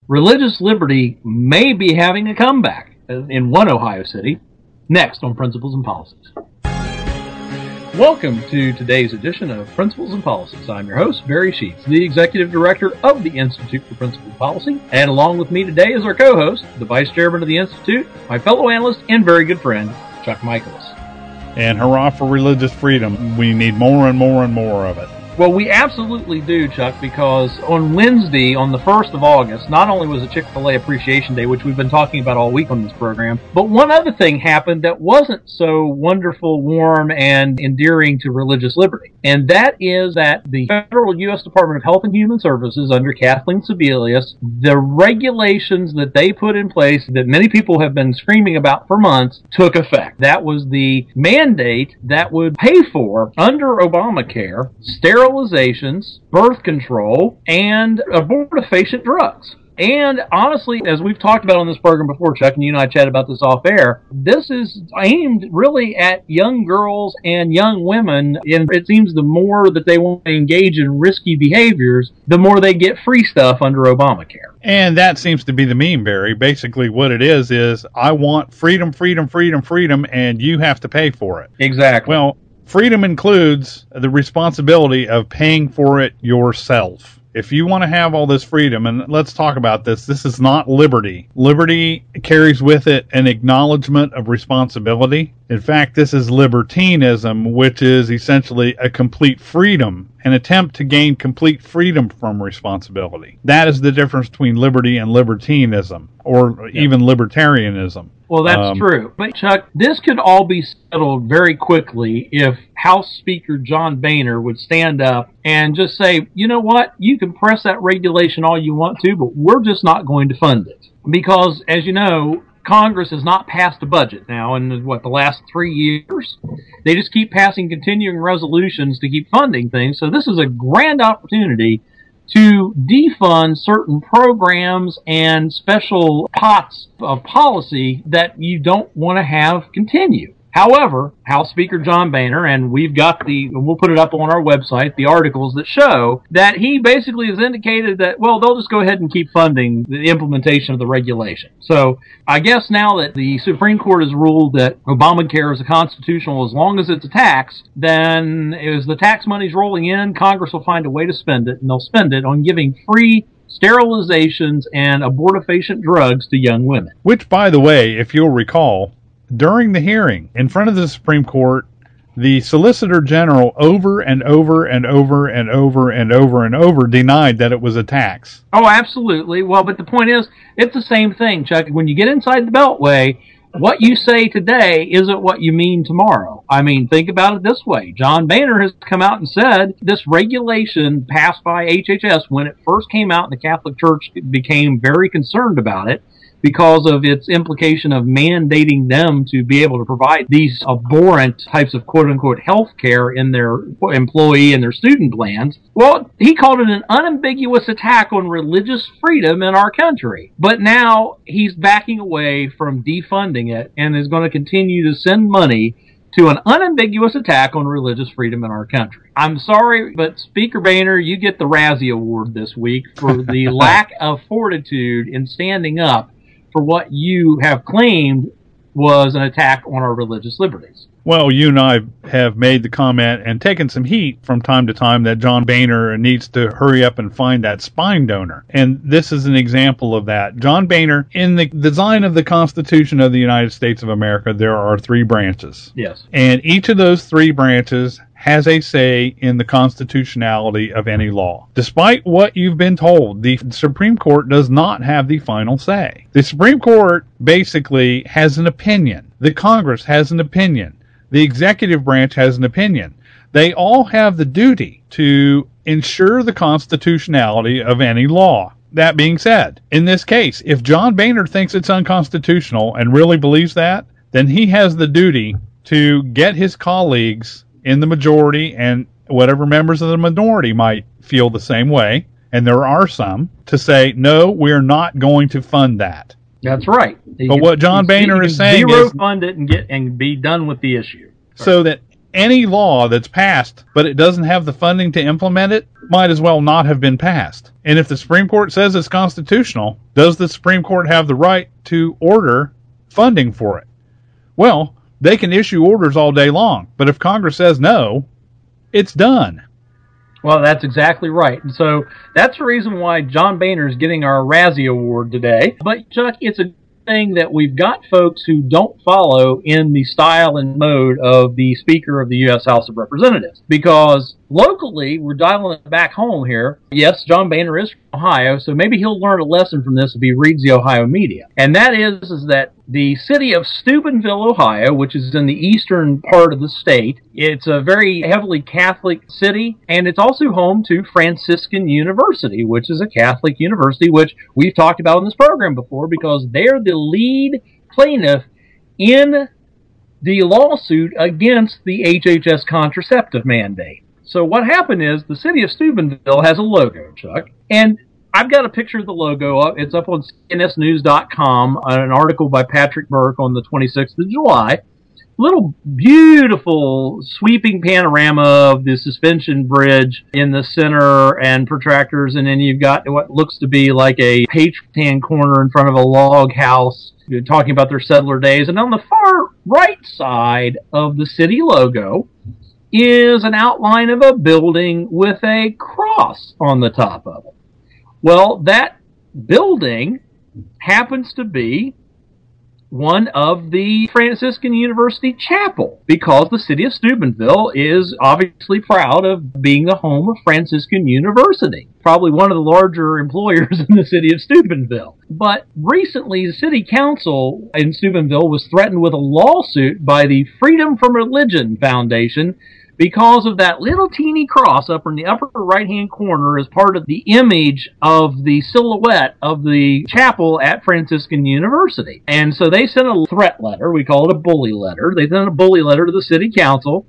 religious liberty may be having a comeback in one Ohio city. Next on Principles and Policies. Welcome to today's edition of Principles and Policies. I'm your host, Barry Sheets, the Executive Director of the Institute for Principles and Policy. And along with me today is our co-host, the Vice Chairman of the Institute, my fellow analyst and very good friend, Chuck Michaelis. And hurrah for religious freedom. We need more and more and more of it. Well, we absolutely do, Chuck, because on Wednesday, on the 1st of August, not only was it Chick-fil-A Appreciation Day, which we've been talking about all week on this program, but one other thing happened that wasn't so wonderful, warm, and endearing to religious liberty. And that is that the federal U.S. Department of Health and Human Services, under Kathleen Sebelius, the regulations that they put in place that many people have been screaming about for months took effect. That was the mandate that would pay for, under Obamacare, sterilizations, birth control, and abortifacient drugs. And honestly, as we've talked about on this program before, Chuck, and you and I chatted about this off air, this is aimed really at young girls and young women. And it seems the more that they want to engage in risky behaviors, the more they get free stuff under Obamacare. And that seems to be the meme, Barry. Basically what it is I want freedom, freedom, freedom, freedom, and you have to pay for it. Exactly. Well, freedom includes the responsibility of paying for it yourself. If you want to have all this freedom, and let's talk about this is not liberty. Liberty carries with it an acknowledgement of responsibility. In fact, this is libertinism, which is essentially a complete freedom, an attempt to gain complete freedom from responsibility. That is the difference between liberty and libertinism, or even libertarianism. Well, that's true. But, Chuck, this could all be settled very quickly if House Speaker John Boehner would stand up and just say, you know what, you can press that regulation all you want to, but we're just not going to fund it. Because, as you know, Congress has not passed a budget now in, the last 3 years? They just keep passing continuing resolutions to keep funding things. So this is a grand opportunity to defund certain programs and special pots of policy that you don't want to have continue. However, House Speaker John Boehner, and we'll put it up on our website, the articles that show that he basically has indicated that, well, they'll just go ahead and keep funding the implementation of the regulation. So I guess now that the Supreme Court has ruled that Obamacare is constitutional as long as it's a tax, then as the tax money's rolling in, Congress will find a way to spend it, and they'll spend it on giving free sterilizations and abortifacient drugs to young women. Which, by the way, if you'll recall, during the hearing in front of the Supreme Court, the Solicitor General over and over and over and over and over and over denied that it was a tax. Oh, absolutely. Well, but the point is, it's the same thing, Chuck. When you get inside the Beltway, what you say today isn't what you mean tomorrow. I mean, think about it this way. John Boehner has come out and said this regulation passed by HHS, when it first came out, and the Catholic Church became very concerned about it, because of its implication of mandating them to be able to provide these abhorrent types of quote-unquote health care in their employee and their student plans. Well, he called it an unambiguous attack on religious freedom in our country. But now he's backing away from defunding it and is going to continue to send money to an unambiguous attack on religious freedom in our country. I'm sorry, but Speaker Boehner, you get the Razzie Award this week for the lack of fortitude in standing up for what you have claimed was an attack on our religious liberties. Well, you and I have made the comment and taken some heat from time to time that John Boehner needs to hurry up and find that spine donor. And this is an example of that. John Boehner, in the design of the Constitution of the United States of America, there are 3 branches. Yes. And each of those 3 branches has a say in the constitutionality of any law. Despite what you've been told, the Supreme Court does not have the final say. The Supreme Court basically has an opinion. The Congress has an opinion. The executive branch has an opinion. They all have the duty to ensure the constitutionality of any law. That being said, in this case, if John Boehner thinks it's unconstitutional and really believes that, then he has the duty to get his colleagues in the majority, and whatever members of the minority might feel the same way, and there are some, to say, no, we're not going to fund that. That's right. But what John Boehner is saying is zero fund it and be done with the issue. So that any law that's passed, but it doesn't have the funding to implement it, might as well not have been passed. And if the Supreme Court says it's constitutional, does the Supreme Court have the right to order funding for it? Well, they can issue orders all day long, but if Congress says no, it's done. Well, that's exactly right. And so that's the reason why John Boehner is getting our Razzie Award today. But, Chuck, it's a thing that we've got folks who don't follow in the style and mode of the Speaker of the U.S. House of Representatives. Because locally, we're dialing it back home here. Yes, John Boehner is from Ohio, so maybe he'll learn a lesson from this if he reads the Ohio media. And that is that the city of Steubenville, Ohio, which is in the eastern part of the state, it's a very heavily Catholic city, and it's also home to Franciscan University, which is a Catholic university, which we've talked about in this program before, because they're the lead plaintiff in the lawsuit against the HHS contraceptive mandate. So what happened is the city of Steubenville has a logo, Chuck, and I've got a picture of the logo up. It's up on CNSnews.com, an article by Patrick Burke on the 26th of July. Little beautiful sweeping panorama of the suspension bridge in the center and protractors, and then you've got what looks to be like a Patriot corner in front of a log house talking about their settler days. And on the far right side of the city logo is an outline of a building with a cross on the top of it. Well, that building happens to be one of the Franciscan University Chapel, because the city of Steubenville is obviously proud of being the home of Franciscan University, probably one of the larger employers in the city of Steubenville. But recently, the city council in Steubenville was threatened with a lawsuit by the Freedom from Religion Foundation because of that little teeny cross up in the upper right-hand corner as part of the image of the silhouette of the chapel at Franciscan University. And so they sent a threat letter. We call it a bully letter. They sent a bully letter to the city council.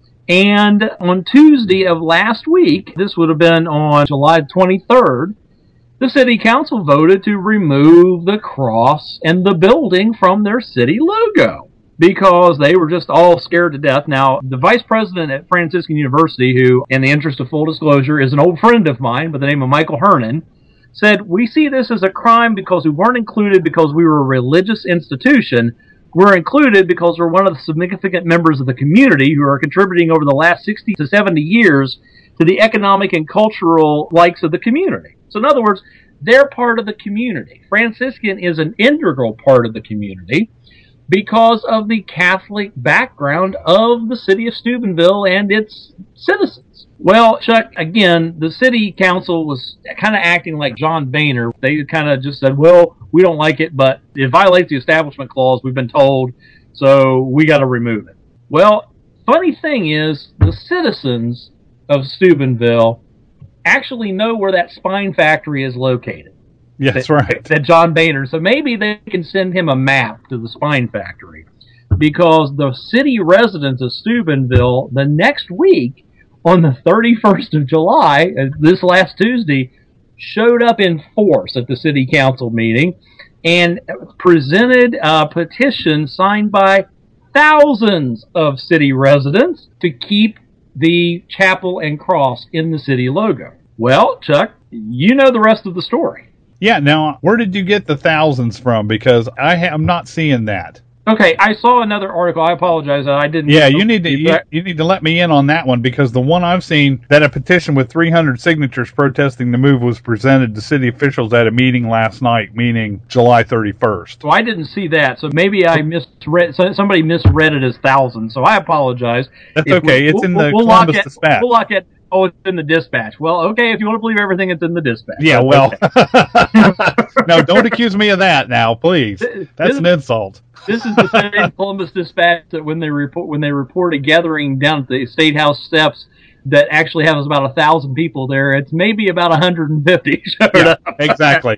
And on Tuesday of last week, this would have been on July 23rd, the city council voted to remove the cross and the building from their city logo, because they were just all scared to death. Now, the vice president at Franciscan University, who, in the interest of full disclosure, is an old friend of mine by the name of Michael Hernan, said, "We see this as a crime because we weren't included because we were a religious institution. We're included because we're one of the significant members of the community who are contributing over the last 60 to 70 years to the economic and cultural likes of the community." So in other words, they're part of the community. Franciscan is an integral part of the community because of the Catholic background of the city of Steubenville and its citizens. Well, Chuck, again, the city council was kind of acting like John Boehner. They kind of just said, well, we don't like it, but it violates the Establishment Clause, we've been told, so we got to remove it. Well, funny thing is, the citizens of Steubenville actually know where that spine factory is located. Yeah, that's right. That John Boehner. So maybe they can send him a map to the spine factory, because the city residents of Steubenville the next week, on the 31st of July, this last Tuesday, showed up in force at the city council meeting and presented a petition signed by thousands of city residents to keep the chapel and cross in the city logo. Well, Chuck, you know the rest of the story. Yeah, now, where did you get the thousands from? Because I'm not seeing that. Okay, I saw another article. I apologize. I didn't. Yeah, you need to let me in on that one, because the one I've seen, that a petition with 300 signatures protesting the move was presented to city officials at a meeting last night, meaning July 31st. So I didn't see that. So maybe I misread. Somebody misread it as thousands. So I apologize. That's okay. It's in the Columbus Dispatch. We'll lock it. Oh, it's in the Dispatch. Well, okay, if you want to believe everything, it's in the Dispatch. Yeah, well, okay. No, don't accuse me of that now, please. That's an insult. This is the same Columbus Dispatch that when they report a gathering down at the State House steps that actually has about 1,000 people there, it's maybe about 150 showed up. Exactly.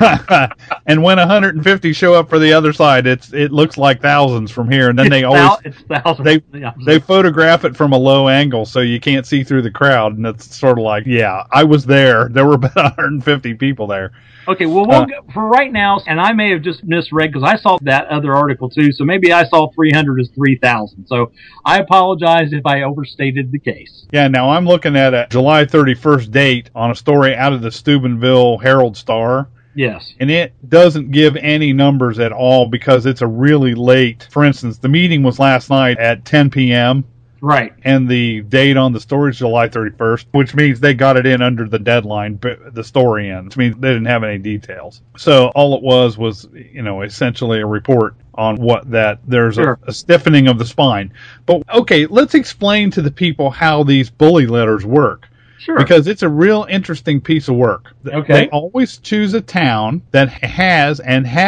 And when 150 show up for the other side, it looks like thousands from here, and then it's thousands. They photograph it from a low angle so you can't see through the crowd, and it's sort of like, yeah, I was there. There were about 150 people there. Okay, well, for right now, and I may have just misread because I saw that other article too, so maybe I saw 300 as 3,000. So I apologize if I overstated the case. Yeah, now I'm looking at a July 31st date on a story out of the Steubenville Herald-Star. Yes. And it doesn't give any numbers at all because it's a really late. For instance, the meeting was last night at 10 p.m. Right. And the date on the story is July 31st, which means they got it in under the deadline, but the story ends, which means they didn't have any details. So all it was, essentially a report on there's Sure. a stiffening of the spine. But okay, let's explain to the people how these bully letters work. Sure. Because it's a real interesting piece of work. Okay. They always choose a town that has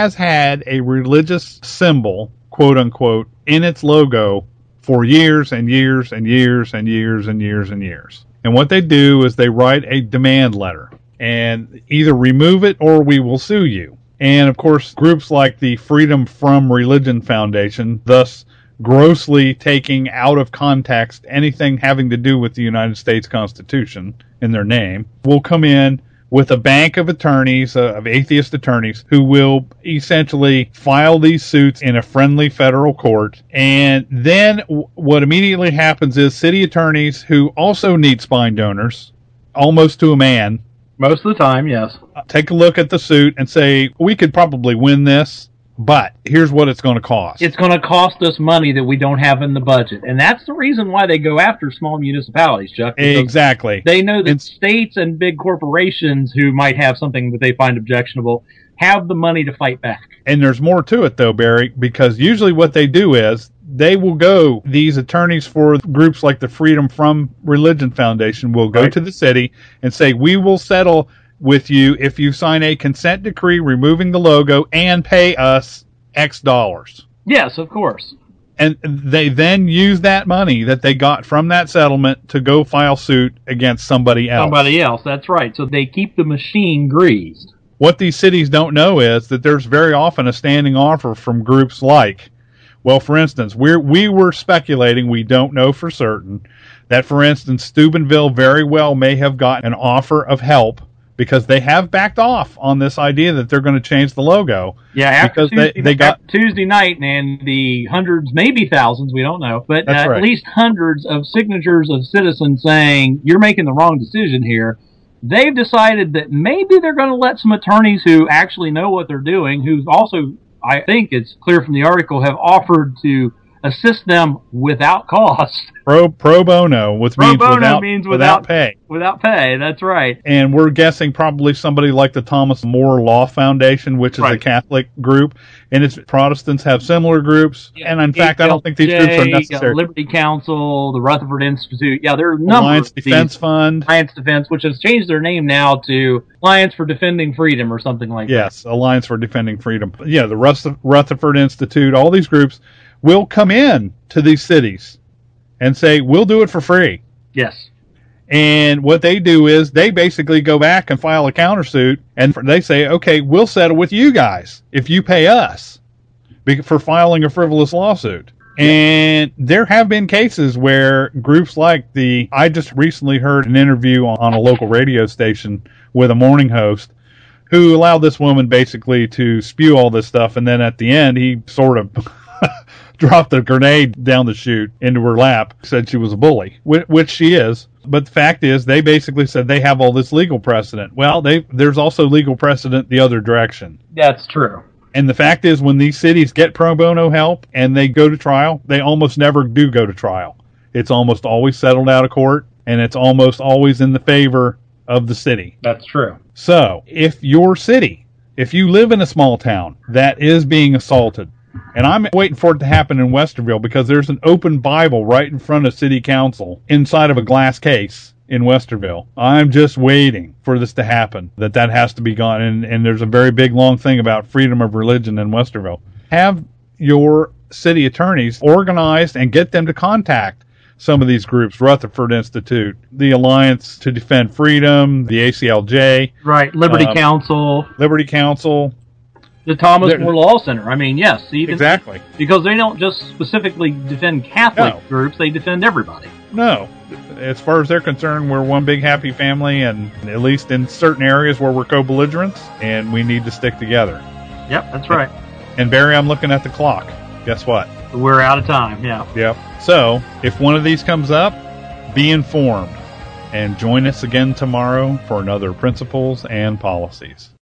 had a religious symbol, quote unquote, in its logo for years and years and years and years and years and years. And what they do is they write a demand letter and either remove it or we will sue you. And of course, groups like the Freedom from Religion Foundation, thus grossly taking out of context anything having to do with the United States Constitution in their name, will come in with a bank of attorneys, of atheist attorneys, who will essentially file these suits in a friendly federal court. And then what immediately happens is city attorneys who also need spine donors, almost to a man, most of the time, yes, take a look at the suit and say, we could probably win this, but here's what it's going to cost. It's going to cost us money that we don't have in the budget. And that's the reason why they go after small municipalities, Chuck. Exactly. They know that states and big corporations who might have something that they find objectionable have the money to fight back. And there's more to it, though, Barry, because usually what they do is these attorneys for groups like the Freedom from Religion Foundation will go to the city and say, we will settle with you if you sign a consent decree removing the logo and pay us X dollars. Yes, of course. And they then use that money that they got from that settlement to go file suit against somebody else. Somebody else, that's right. So they keep the machine greased. What these cities don't know is that there's very often a standing offer from groups like, well, for instance, we were speculating, we don't know for certain, that, for instance, Steubenville very well may have gotten an offer of help because they have backed off on this idea that they're going to change the logo. Yeah, after Tuesday night and the hundreds, maybe thousands, we don't know, but at least hundreds of signatures of citizens saying, you're making the wrong decision here, they've decided that maybe they're going to let some attorneys who actually know what they're doing, who also, I think it's clear from the article, have offered to assist them without cost. Pro bono, which means without pay. Without pay, that's right. And we're guessing probably somebody like the Thomas More Law Foundation, which is a Catholic group, and its Protestants have similar groups. Yeah, and in fact, I don't think these groups are necessary. Liberty Council, the Rutherford Institute, there are a number Alliance Defense Fund. Alliance Defense, which has changed their name now to Alliance for Defending Freedom or something like that. Yes, Alliance for Defending Freedom. Yeah, the Rutherford Institute, all these groups will come in to these cities and say, we'll do it for free. Yes. And what they do is they basically go back and file a countersuit, and they say, okay, we'll settle with you guys if you pay us for filing a frivolous lawsuit. And there have been cases where groups like I just recently heard an interview on a local radio station with a morning host who allowed this woman basically to spew all this stuff, and then at the end he sort of dropped a grenade down the chute into her lap, said she was a bully, which she is. But the fact is, they basically said they have all this legal precedent. Well, there's also legal precedent the other direction. That's true. And the fact is, when these cities get pro bono help and they go to trial, they almost never do go to trial. It's almost always settled out of court, and it's almost always in the favor of the city. That's true. So, if you live in a small town that is being assaulted, and I'm waiting for it to happen in Westerville because there's an open Bible right in front of City Council inside of a glass case in Westerville. I'm just waiting for this to happen, that has to be gone. And there's a very big, long thing about freedom of religion in Westerville. Have your city attorneys organized and get them to contact some of these groups, Rutherford Institute, the Alliance to Defend Freedom, the ACLJ. Right, Liberty Council. The Thomas More Law Center. I mean, yes. Exactly. Because they don't just specifically defend Catholic groups, they defend everybody. No. As far as they're concerned, we're one big happy family, and at least in certain areas where we're co-belligerents, and we need to stick together. Yep, that's right. And Barry, I'm looking at the clock. Guess what? We're out of time, yeah. Yep. So, if one of these comes up, be informed. And join us again tomorrow for another Principles and Policies.